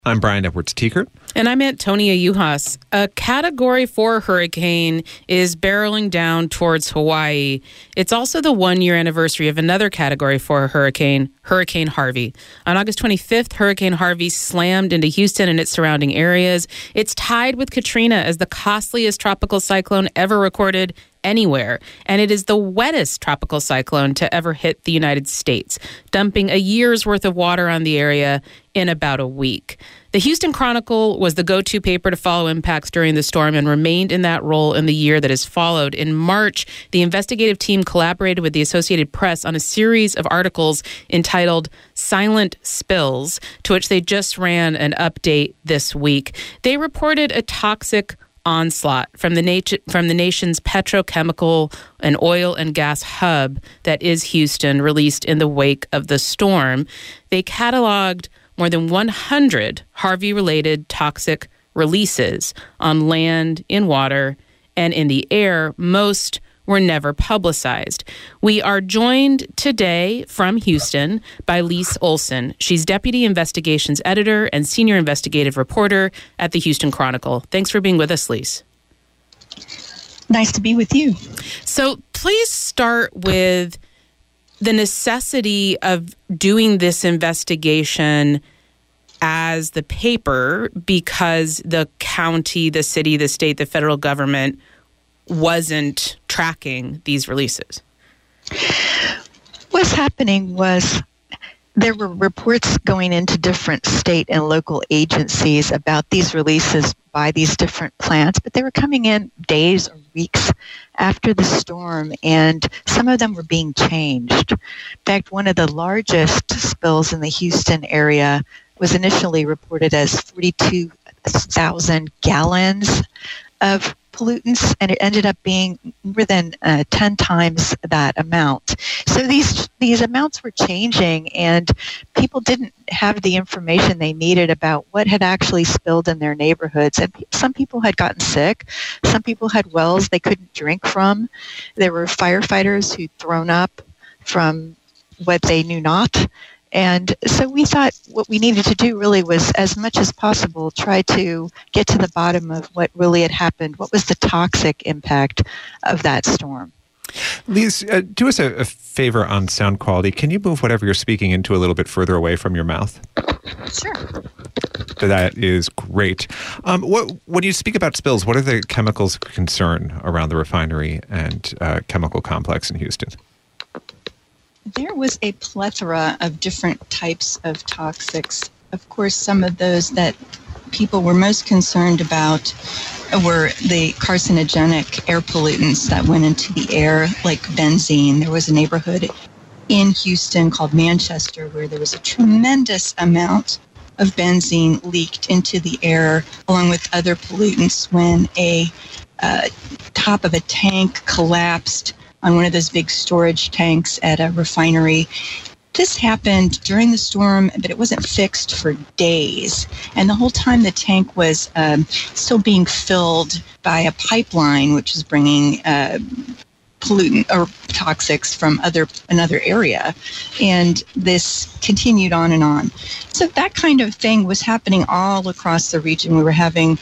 I'm Brian Edwards-Tiekert. And I'm Antonia Juhas. A Category 4 hurricane is barreling down towards Hawaii. It's also the one-year anniversary of another Category 4 hurricane, Hurricane Harvey. On August 25th, Hurricane Harvey slammed into Houston and its surrounding areas. It's tied with Katrina as the costliest tropical cyclone ever recorded anywhere, and it is the wettest tropical cyclone to ever hit the United States, dumping a year's worth of water on the area in about a week. The Houston Chronicle was the go-to paper to follow impacts during the storm and remained in that role in the year that has followed. In March, the investigative team collaborated with the Associated Press on a series of articles entitled Silent Spills, to which they just ran an update this week. They reported a toxic onslaught from the nation's petrochemical and oil and gas hub that is Houston, released in the wake of the storm. They cataloged more than 100 Harvey-related toxic releases on land, in water, and in the air. Most were never publicized. We are joined today from Houston by Lise Olson. She's Deputy Investigations Editor and Senior Investigative Reporter at the Houston Chronicle. Thanks for being with us, Lise. Nice to be with you. So please start with the necessity of doing this investigation as the paper, because the county, the city, the state, the federal government wasn't tracking these releases. What's happening was there were reports going into different state and local agencies about these releases by these different plants, but they were coming in days or weeks after the storm, and some of them were being changed. In fact, one of the largest spills in the Houston area was initially reported as 42,000 gallons of pollutants, and it ended up being more than 10 times that amount. So these amounts were changing, and people didn't have the information they needed about what had actually spilled in their neighborhoods. And some people had gotten sick. Some people had wells they couldn't drink from. There were firefighters who'd thrown up from what they knew not. And so we thought what we needed to do really was, as much as possible, try to get to the bottom of what really had happened. What was the toxic impact of that storm? Lise, do us a favor on sound quality. Can you move whatever you're speaking into a little bit further away from your mouth? Sure. That is great. When you speak about spills, what are the chemicals of concern around the refinery and chemical complex in Houston? There was a plethora of different types of toxics. Of course, some of those that people were most concerned about were the carcinogenic air pollutants that went into the air, like benzene. There was a neighborhood in Houston called Manchester where there was a tremendous amount of benzene leaked into the air, along with other pollutants, when a top of a tank collapsed on one of those big storage tanks at a refinery. This happened during the storm, but it wasn't fixed for days. And the whole time the tank was still being filled by a pipeline, which is bringing pollutant or toxics from another area. And this continued on and on. So that kind of thing was happening all across the region. We were having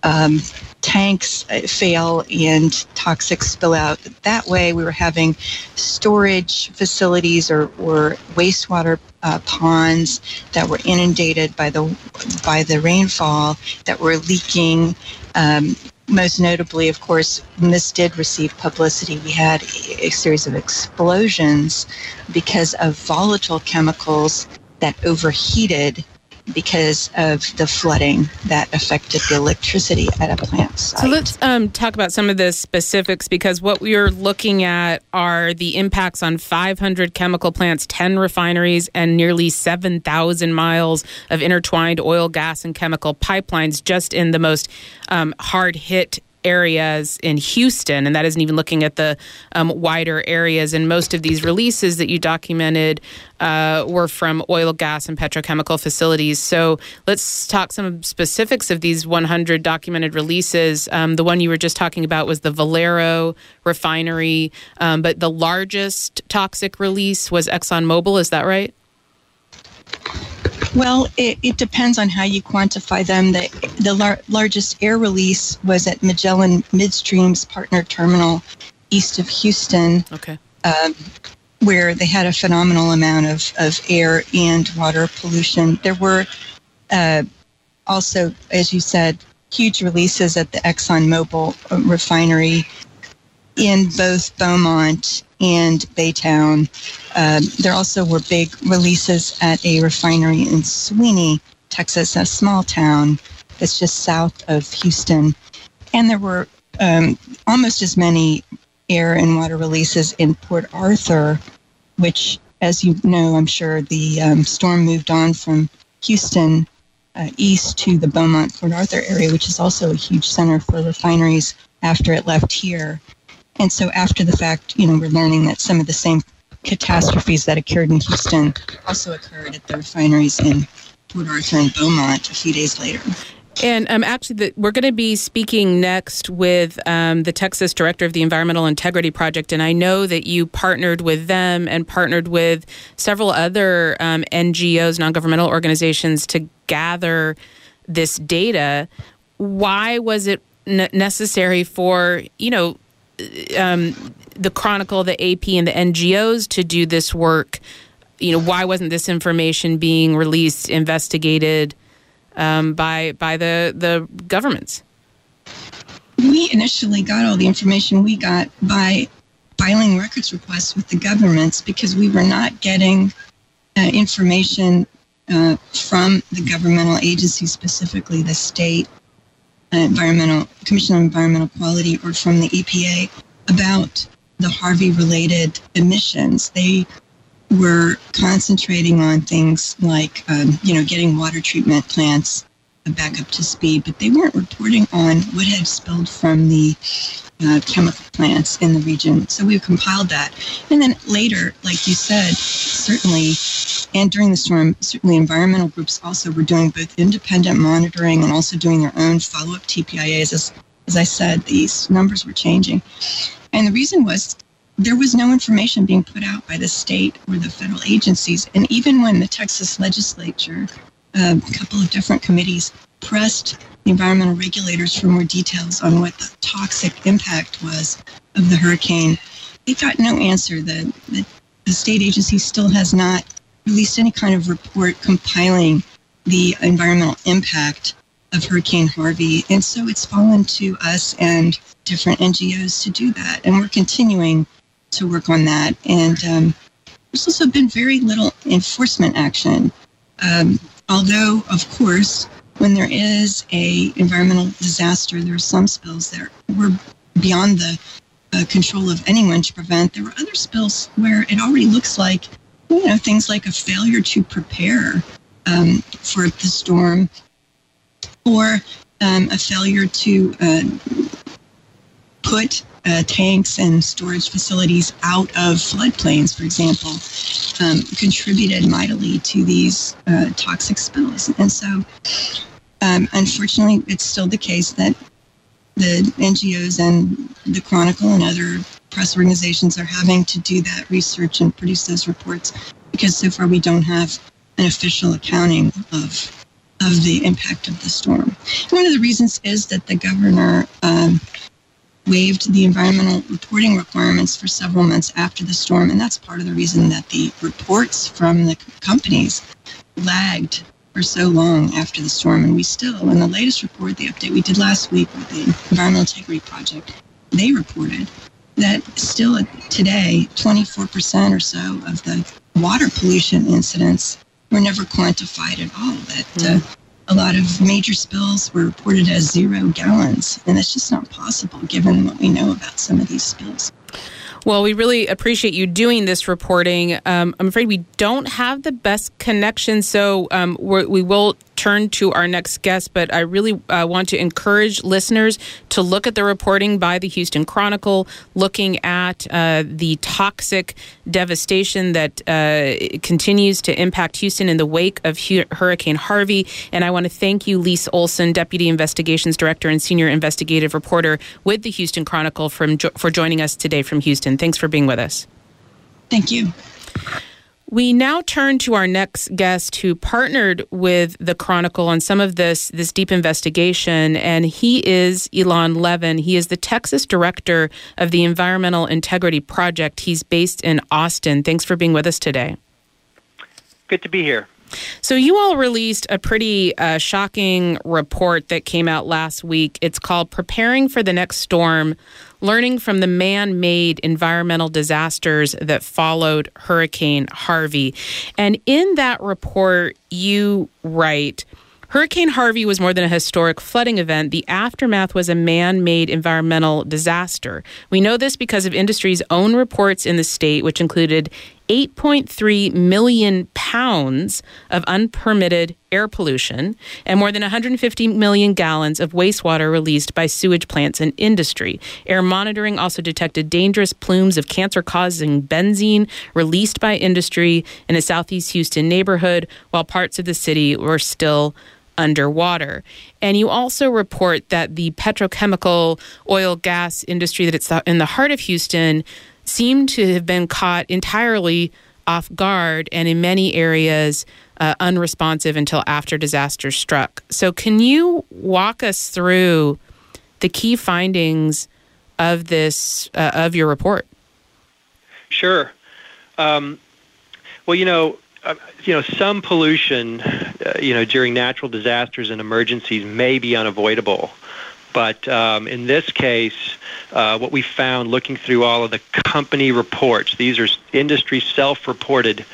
tanks fail and toxics spill out. That way we were having storage facilities or wastewater ponds that were inundated by the rainfall that were leaking. Most notably, of course, when this did receive publicity, we had a series of explosions because of volatile chemicals that overheated because of the flooding that affected the electricity at a plant site. So let's talk about some of the specifics, because what we are looking at are the impacts on 500 chemical plants, 10 refineries, and nearly 7,000 miles of intertwined oil, gas, and chemical pipelines just in the most hard-hit areas in Houston, and that isn't even looking at the wider areas. And most of these releases that you documented were from oil, gas, and petrochemical facilities. So let's talk some specifics of these 100 documented releases. The one you were just talking about was the Valero refinery, but the largest toxic release was ExxonMobil. Is that right? Well, it depends on how you quantify them. The largest air release was at Magellan Midstream's partner terminal east of Houston, Okay. Where they had a phenomenal amount of air and water pollution. There were also, as you said, huge releases at the ExxonMobil refinery in both Beaumont and Baytown. There also were big releases at a refinery in Sweeney, Texas, a small town that's just south of Houston. And there were almost as many air and water releases in Port Arthur, which, as you know, I'm sure the storm moved on from Houston east to the Beaumont, Port Arthur area, which is also a huge center for refineries after it left here. And so after the fact, we're learning that some of the same catastrophes that occurred in Houston also occurred at the refineries in Port Arthur and Beaumont a few days later. And actually, we're going to be speaking next with the Texas Director of the Environmental Integrity Project, and I know that you partnered with them and partnered with several other NGOs, non-governmental organizations, to gather this data. Why was it necessary for, the Chronicle, the AP, and the NGOs to do this work? Why wasn't this information being released, investigated by the governments? We initially got all the information we got by filing records requests with the governments because we were not getting information from the governmental agencies, specifically the state Commission on Environmental Quality, or from the EPA, about the Harvey-related emissions. They were concentrating on things like, getting water treatment plants back up to speed, but they weren't reporting on what had spilled from the chemical plants in the region. So we compiled that. And then later, like you said, certainly, and during the storm, certainly environmental groups also were doing both independent monitoring and also doing their own follow-up TPIAs. As I said, these numbers were changing. And the reason was there was no information being put out by the state or the federal agencies. And even when the Texas legislature, a couple of different committees, pressed the environmental regulators for more details on what the toxic impact was of the hurricane, they got no answer. The state agency still has not released any kind of report compiling the environmental impact of Hurricane Harvey. And so it's fallen to us and different NGOs to do that. And we're continuing to work on that. And there's also been very little enforcement action. Although, of course, when there is a environmental disaster, there are some spills that were beyond the control of anyone to prevent. There were other spills where it already looks like, things like a failure to prepare for the storm, or a failure to put tanks and storage facilities out of floodplains, for example, contributed mightily to these toxic spills. And so, unfortunately, it's still the case that the NGOs and the Chronicle and other press organizations are having to do that research and produce those reports, because so far we don't have an official accounting of the impact of the storm. One of the reasons is that the governor waived the environmental reporting requirements for several months after the storm, and that's part of the reason that the reports from the companies lagged for so long after the storm. And we still, in the latest report, the update we did last week with the Environmental Integrity Project, they reported that still today, 24% or so of the water pollution incidents were never quantified at all. That a lot of major spills were reported as 0 gallons, and that's just not possible given what we know about some of these spills. Well, we really appreciate you doing this reporting. I'm afraid we don't have the best connection, so we will turn to our next guest, but I really want to encourage listeners to look at the reporting by the Houston Chronicle, looking at the toxic devastation that continues to impact Houston in the wake of Hurricane Harvey. And I want to thank you, Lise Olson, Deputy Investigations Director and Senior Investigative Reporter with the Houston Chronicle, for joining us today from Houston. Thanks for being with us. Thank you. We now turn to our next guest who partnered with the Chronicle on some of this deep investigation, and he is Elon Levin. He is the Texas director of the Environmental Integrity Project. He's based in Austin. Thanks for being with us today. Good to be here. So you all released a pretty shocking report that came out last week. It's called Preparing for the Next Storm, Learning from the Man-Made Environmental Disasters That Followed Hurricane Harvey. And in that report, you write, Hurricane Harvey was more than a historic flooding event. The aftermath was a man-made environmental disaster. We know this because of industry's own reports in the state, which included 8.3 million pounds of unpermitted air pollution and more than 150 million gallons of wastewater released by sewage plants and industry. Air monitoring also detected dangerous plumes of cancer-causing benzene released by industry in a southeast Houston neighborhood, while parts of the city were still underwater. And you also report that the petrochemical oil gas industry that it's in the heart of Houston seemed to have been caught entirely off guard and in many areas unresponsive until after disaster struck. So can you walk us through the key findings of this, of your report? Sure. Well, some pollution, during natural disasters and emergencies may be unavoidable. But in this case, what we found looking through all of the company reports, these are industry self-reported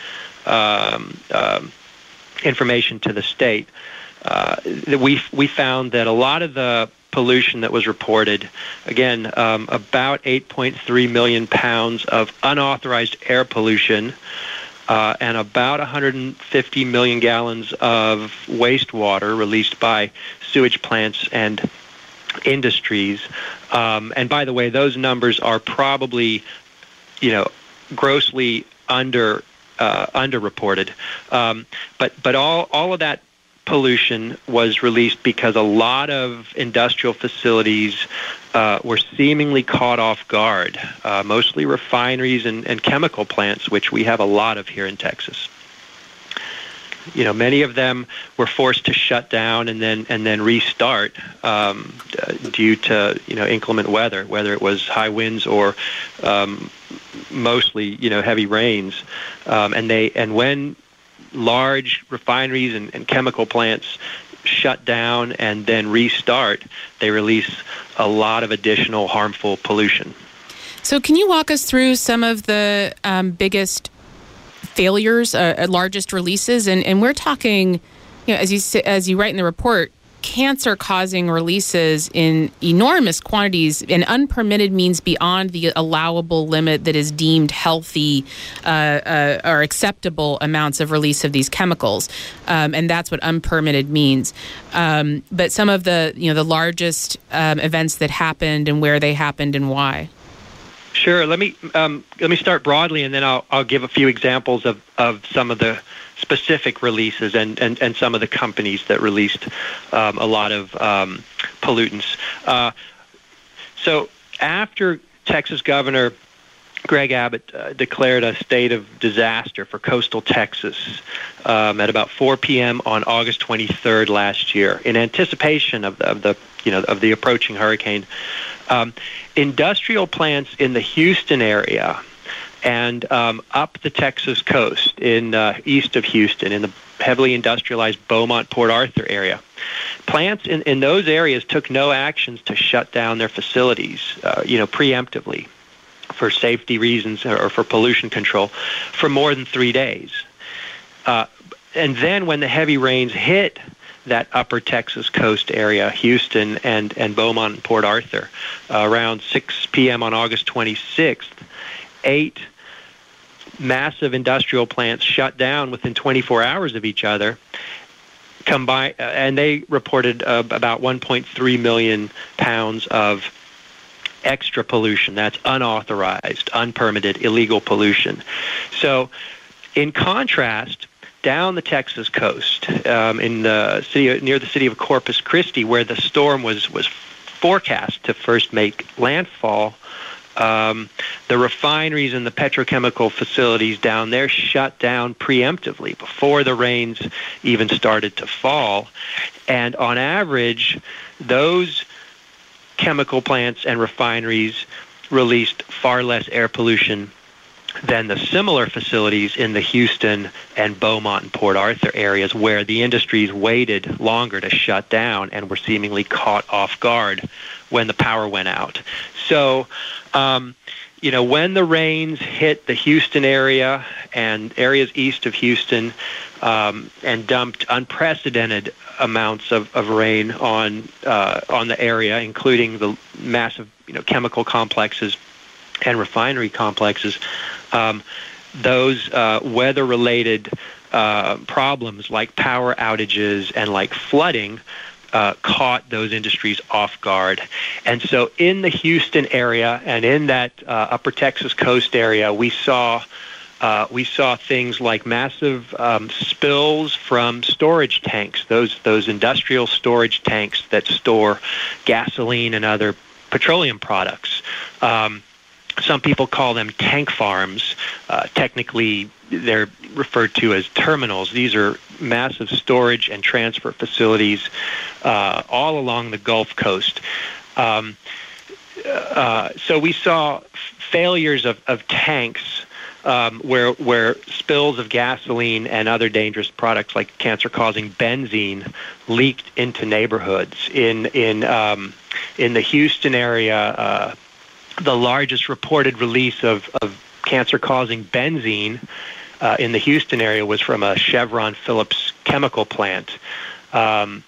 information to the state, we found that a lot of the pollution that was reported, again, about 8.3 million pounds of unauthorized air pollution, and about 150 million gallons of wastewater released by sewage plants and industries. And by the way, those numbers are probably, grossly underreported. But all of that pollution was released because a lot of industrial facilities were seemingly caught off guard, mostly refineries and chemical plants, which we have a lot of here in Texas. Many of them were forced to shut down and then restart due to inclement weather, whether it was high winds or mostly heavy rains. And when large refineries and chemical plants shut down and then restart, they release a lot of additional harmful pollution. So can you walk us through some of the biggest failures, largest releases, and we're talking, as you write in the report, cancer-causing releases in enormous quantities, and unpermitted means beyond the allowable limit that is deemed healthy or acceptable amounts of release of these chemicals, and that's what unpermitted means. But some of the the largest events that happened and where they happened and why. Sure. Let me start broadly, and then I'll give a few examples of some of the specific releases and some of the companies that released a lot of pollutants. So after Texas Governor Greg Abbott declared a state of disaster for coastal Texas at about 4 p.m. on August 23rd last year, in anticipation of the approaching hurricane, industrial plants in the Houston area and up the Texas coast in east of Houston, in the heavily industrialized Beaumont-Port Arthur area, plants in those areas took no actions to shut down their facilities, preemptively, for safety reasons or for pollution control, for more than 3 days. And then when the heavy rains hit that upper Texas coast area, Houston and Beaumont and Port Arthur, around 6 p.m. on August 26th, 8 massive industrial plants shut down within 24 hours of each other, combined, and they reported about 1.3 million pounds of extra pollution. That's unauthorized, unpermitted, illegal pollution. So, in contrast, down the Texas coast, in the city near the city of Corpus Christi, where the storm was forecast to first make landfall, The refineries and the petrochemical facilities down there shut down preemptively before the rains even started to fall. And on average, those chemical plants and refineries released far less air pollution than the similar facilities in the Houston and Beaumont and Port Arthur areas, where the industries waited longer to shut down and were seemingly caught off guard when the power went out. So, when the rains hit the Houston area and areas east of Houston and dumped unprecedented amounts of rain on the area, including the massive chemical complexes and refinery complexes, those weather-related problems like power outages and like flooding caught those industries off guard. And so in the Houston area and in that upper Texas coast area, we saw things like massive spills from storage tanks, those industrial storage tanks that store gasoline and other petroleum products. Some people call them tank farms. Technically, they're referred to as terminals. These are massive storage and transfer facilities all along the Gulf Coast. So we saw failures of tanks where spills of gasoline and other dangerous products like cancer-causing benzene leaked into neighborhoods. In the Houston area, the largest reported release of cancer-causing benzene in the Houston area was from a Chevron Phillips chemical plant. A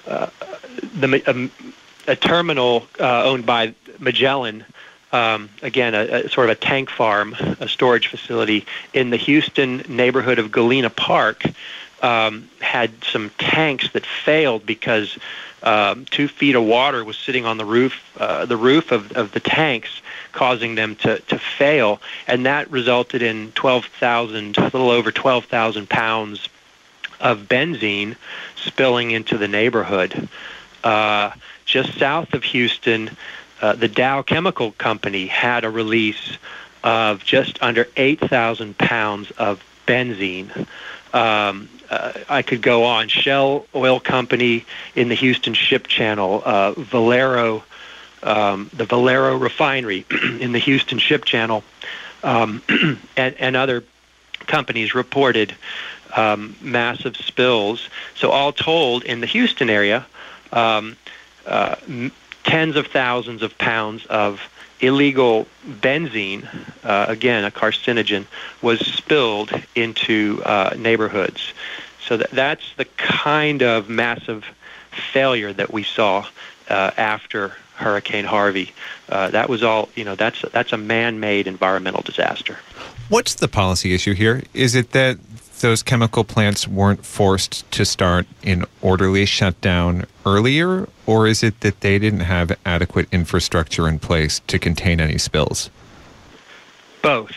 terminal owned by Magellan, again, a sort of a tank farm, a storage facility in the Houston neighborhood of Galena Park, had some tanks that failed because 2 feet of water was sitting on the roof of the tanks, causing them to fail, and that resulted in a little over 12,000 pounds of benzene spilling into the neighborhood. Just south of Houston, the Dow Chemical Company had a release of just under 8,000 pounds of benzene. I could go on. Shell Oil Company in the Houston Ship Channel, Valero, the Valero refinery in the Houston Ship Channel, and other companies reported massive spills. So all told, in the Houston area, tens of thousands of pounds of illegal benzene, again, a carcinogen, was spilled into neighborhoods. So that's the kind of massive failure that we saw after Hurricane Harvey. That was all, that's a man-made environmental disaster. What's the policy issue here? Is it that those chemical plants weren't forced to start an orderly shutdown earlier, or is it that they didn't have adequate infrastructure in place to contain any spills? Both.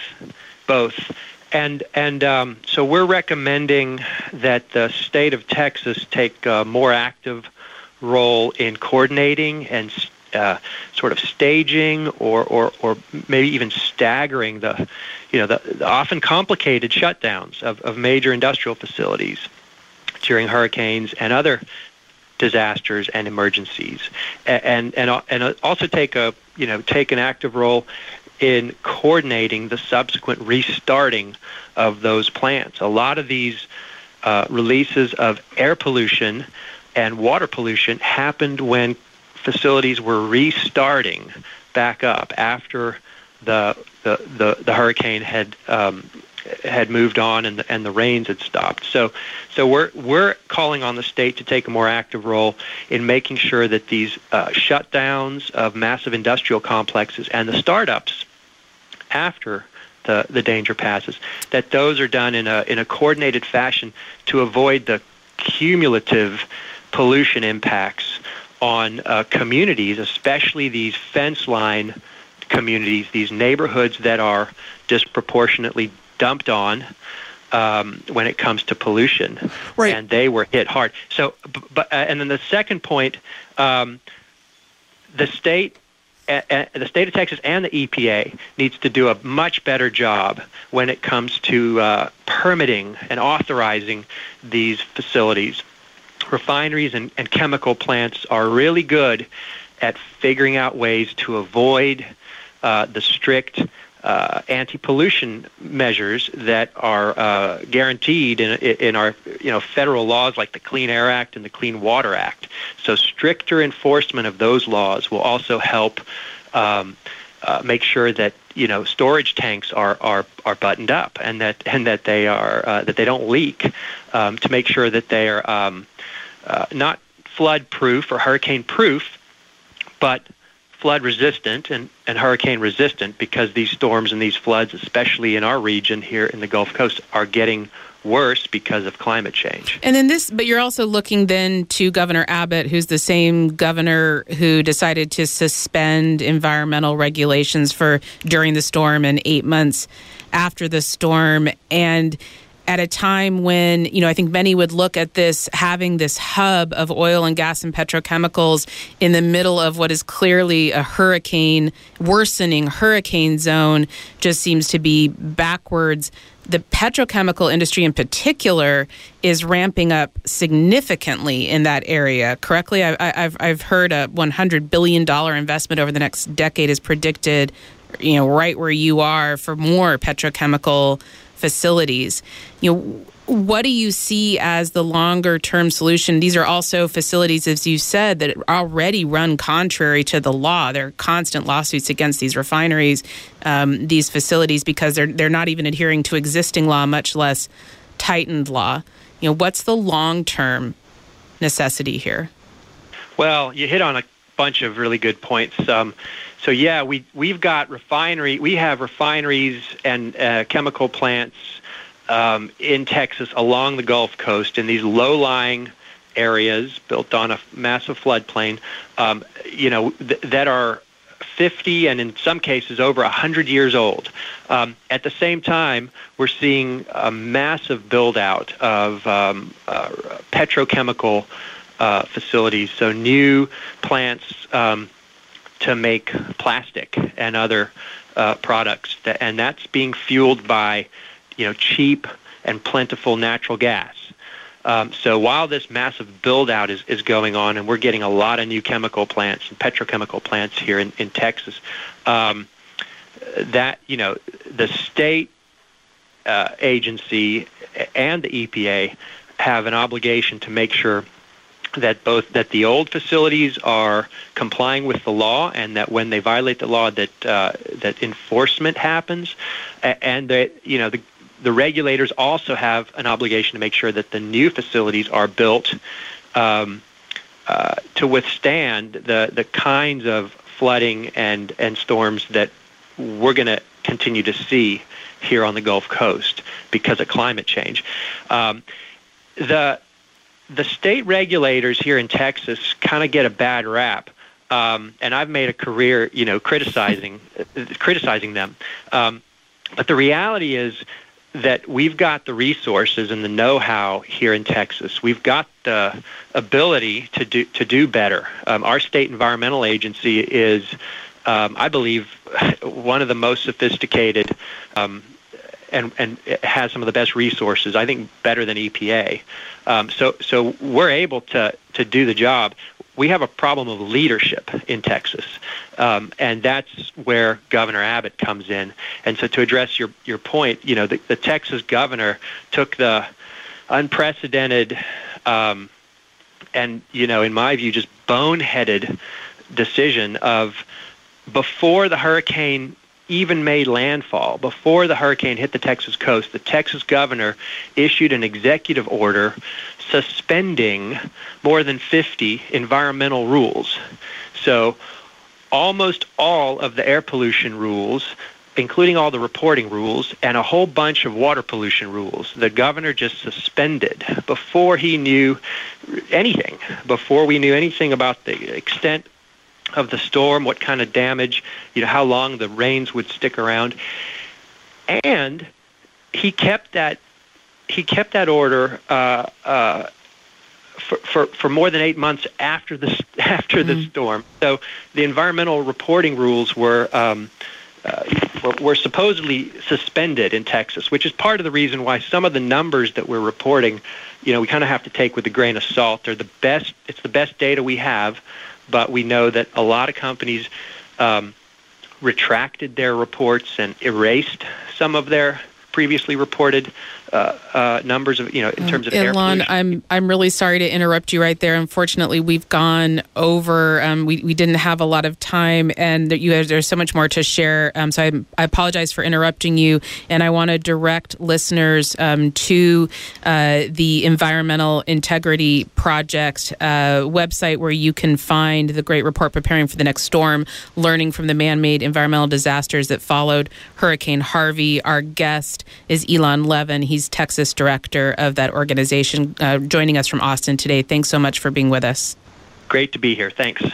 And so we're recommending that the state of Texas take a more active role in coordinating and sort of staging or maybe even staggering the often complicated shutdowns of major industrial facilities during hurricanes and other disasters and emergencies, and also take an active role in coordinating the subsequent restarting of those plants. A lot of these releases of air pollution and water pollution happened when facilities were restarting back up after the hurricane had moved on and the rains had stopped. So we're calling on the state to take a more active role in making sure that these shutdowns of massive industrial complexes and the startups after the danger passes, that those are done in a coordinated fashion to avoid the cumulative pollution impacts on communities, especially these fence line communities, these neighborhoods that are disproportionately dumped on when it comes to pollution, right. And they were hit hard. So, and then the second point, the state the state of Texas and the EPA needs to do a much better job when it comes to permitting and authorizing these facilities. Refineries and chemical plants are really good at figuring out ways to avoid the strict anti-pollution measures that are guaranteed in our federal laws like the Clean Air Act and the Clean Water Act. So stricter enforcement of those laws will also help make sure that storage tanks are buttoned up and that they are that they don't leak, to make sure that they are not flood proof or hurricane proof, but flood resistant and hurricane resistant, because these storms and these floods, especially in our region here in the Gulf Coast, are getting worse because of climate change. And then but you're also looking then to Governor Abbott, who's the same governor who decided to suspend environmental regulations during the storm and 8 months after the storm. And at a time when, I think many would look at this, having this hub of oil and gas and petrochemicals in the middle of what is clearly a worsening hurricane zone, just seems to be backwards. The petrochemical industry in particular is ramping up significantly in that area. Correctly, I've heard a $100 billion investment over the next decade is predicted, right where you are, for more petrochemical facilities. What do you see as the longer term solution? These are also facilities, as you said, that already run contrary to the law. There are constant lawsuits against these refineries, these facilities, because they're not even adhering to existing law, much less tightened law. What's the long term necessity here? Well, you hit on a bunch of really good points. So yeah, we have refineries and chemical plants in Texas along the Gulf Coast in these low-lying areas built on a massive floodplain, that are 50 and in some cases over 100 years old. At the same time, we're seeing a massive build-out of petrochemical facilities, so new plants to make plastic and other products, and that's being fueled by cheap and plentiful natural gas. So while this massive build-out is going on, and we're getting a lot of new chemical plants and petrochemical plants here in Texas, that the state agency and the EPA have an obligation to make sure that the old facilities are complying with the law, and that when they violate the law, that enforcement happens, and that the regulators also have an obligation to make sure that the new facilities are built to withstand the kinds of flooding and storms that we're going to continue to see here on the Gulf Coast because of climate change. The state regulators here in Texas kind of get a bad rap, and I've made a career, criticizing them. But the reality is that we've got the resources and the know-how here in Texas. We've got the ability to do better. Our state environmental agency is, I believe, one of the most sophisticated, and it has some of the best resources, I think better than EPA. So we're able to do the job. We have a problem of leadership in Texas, and that's where Governor Abbott comes in. And so to address your point, the Texas governor took the unprecedented and, in my view, just boneheaded decision of, before the hurricane even made landfall, before the hurricane hit the Texas coast, the Texas governor issued an executive order suspending more than 50 environmental rules. So almost all of the air pollution rules, including all the reporting rules, and a whole bunch of water pollution rules, the governor just suspended before he knew anything, before we knew anything about the extent of the storm, what kind of damage, how long the rains would stick around. And he kept that order for more than 8 months after the storm. So the environmental reporting rules were supposedly suspended in Texas, which is part of the reason why some of the numbers that we're reporting, we kind of have to take with a grain of salt. It's the best data we have, but we know that a lot of companies retracted their reports and erased some of their previously reported numbers of, in terms of air pollution. I'm really sorry to interrupt you right there. Unfortunately, we've gone over. We didn't have a lot of time, and there's so much more to share. So I apologize for interrupting you, and I want to direct listeners to the Environmental Integrity Project website, where you can find the great report, Preparing for the Next Storm, learning from the man-made environmental disasters that followed Hurricane Harvey. Our guest is Elon Levin. He's Texas director of that organization, joining us from Austin today. Thanks so much for being with us. Great to be here. Thanks.